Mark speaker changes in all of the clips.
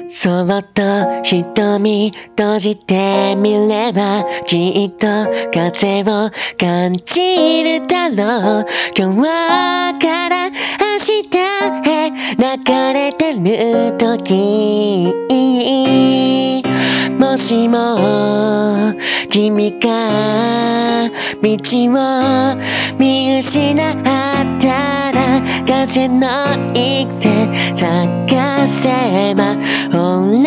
Speaker 1: そっと瞳閉じてみればきっと風を感じるだろう。今日から明日へ流れてる時、もしも君が道を見失ったら風の行く手探せばほら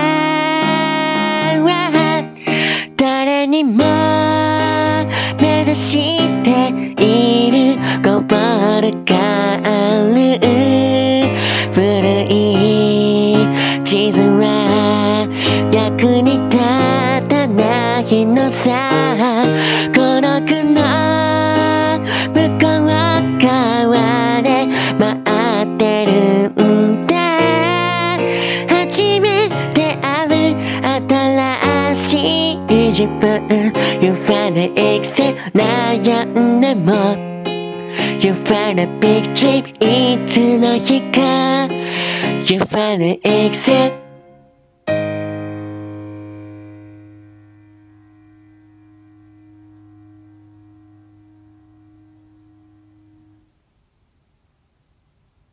Speaker 1: 誰にも目指しているゴールがある。古い地図は役に立たないのさ。孤独の向こう側で待ってるんだ。初めて会う新しい自分 You find an exit 悩んでも You find a big trip いつの日か You find an exit